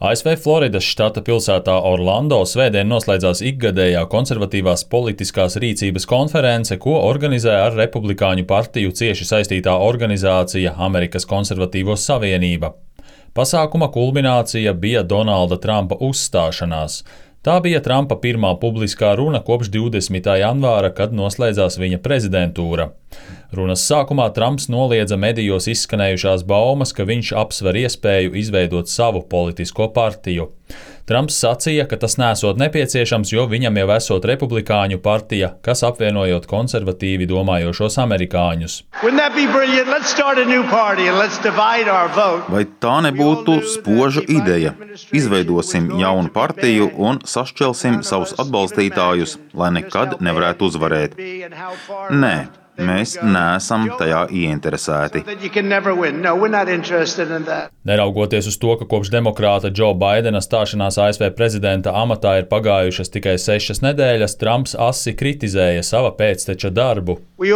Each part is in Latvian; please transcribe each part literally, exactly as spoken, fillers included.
A S V Floridas štata pilsētā Orlando svētdien noslēdzās ikgadējā konservatīvās politiskās rīcības konference, ko organizē ar Republikāņu partiju cieši saistītā organizācija Amerikas Konservatīvo savienība. Pasākuma kulminācija bija Donalda Trumpa uzstāšanās. Tā bija Trumpa pirmā publiskā runa kopš divdesmitā janvāra, kad noslēdzās viņa prezidentūra. Runas sākumā Trumps noliedza medijos izskanējušās baumas, ka viņš apsver iespēju izveidot savu politisko partiju. Trumps sacīja, ka tas nesot nepieciešams, jo viņam jau esot Republikāņu partija, kas apvienojot konservatīvi domājošos amerikāņus. Vai tā nebūtu spoža ideja? Izveidosim jaunu partiju un sašķelsim savus atbalstītājus, lai nekad nevarētu uzvarēt. Nē. Mēs neesam tajā ieinteresēti. Neraugoties uz to, ka kopš demokrāta Džo Baidena stāšanās A S V prezidenta amatā ir pagājušas tikai sešas nedēļas, Trumps asi kritizēja sava pēcteča darbu.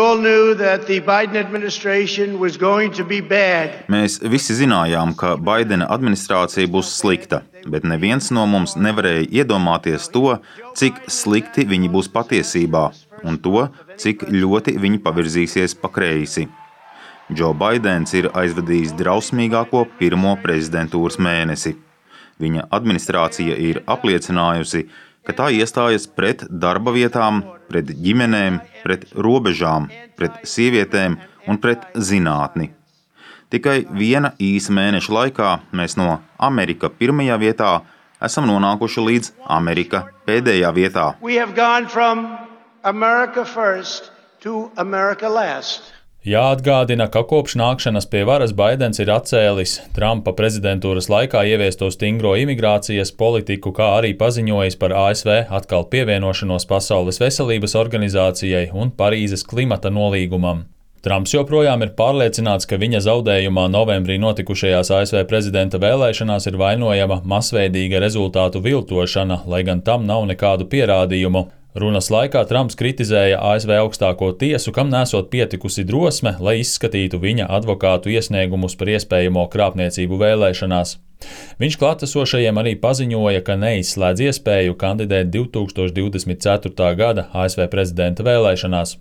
Mēs visi zinājām, ka Baidena administrācija būs slikta, bet neviens no mums nevarēja iedomāties to, cik slikti viņi būs patiesībā, un to, cik ļoti viņi pavirzīsies pa kreisi. Džo Baidens ir aizvadījis drausmīgāko pirmo prezidentūras mēnesi. Viņa administrācija ir apliecinājusi, ka tā iestājas pret darba vietām, pret ģimenēm, pret robežām, pret sievietēm un pret zinātni. Tikai viena īsa mēneša laikā mēs no Amerika pirmajā vietā esam nonākuši līdz Amerika pēdējā vietā. America first to America last. Jāatgādina, ka kopš nākšanas pie varas Baidens ir atcēlis Trumpa prezidentūras laikā ieviesto stingro imigrācijas politiku, kā arī paziņojis par A S V atkal pievienošanos Pasaules veselības organizācijai un Parīzes klimata nolīgumam. Trumps joprojām ir pārliecināts, ka viņa zaudējumā novembrī notikušajās A S V prezidenta vēlēšanās ir vainojama masveidīga rezultātu viltošana, lai gan tam nav nekādu pierādījumu. Runas laikā Trumps kritizēja A S V augstāko tiesu, kam nesot pietikusi drosme, lai izskatītu viņa advokātu iesniegumus par iespējamo krāpniecību vēlēšanās. Viņš klātesošajiem arī paziņoja, ka neizslēdz iespēju kandidēt divtūkstoš divdesmit ceturtā gada A S V prezidenta vēlēšanās.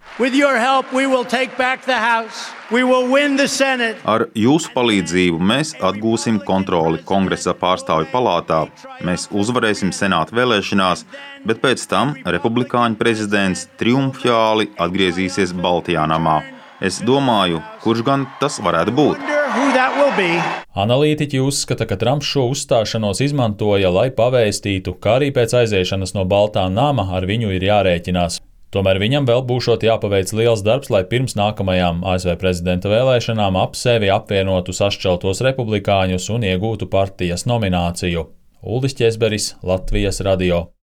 Ar jūsu palīdzību mēs atgūsim kontroli Kongresa pārstāvju palātā, mēs uzvarēsim senāta vēlēšanās, bet pēc tam republikāņu prezidents triumfiāli atgriezīsies Baltajā namā. Es domāju, kurš gan tas varētu būt? Analītiķi uzskata, ka Trumps šo uzstāšanos izmantoja, lai pavēstītu, ka arī pēc aiziešanas no Baltā nama ar viņu ir jārēķinās. Tomēr viņam vēl būšot jāpaveic liels darbs, lai pirms nākamajām A S V prezidenta vēlēšanām ap sevi apvienotu sašķeltos republikāņus un iegūtu partijas nomināciju. Uldis Ķezberis, Latvijas radio.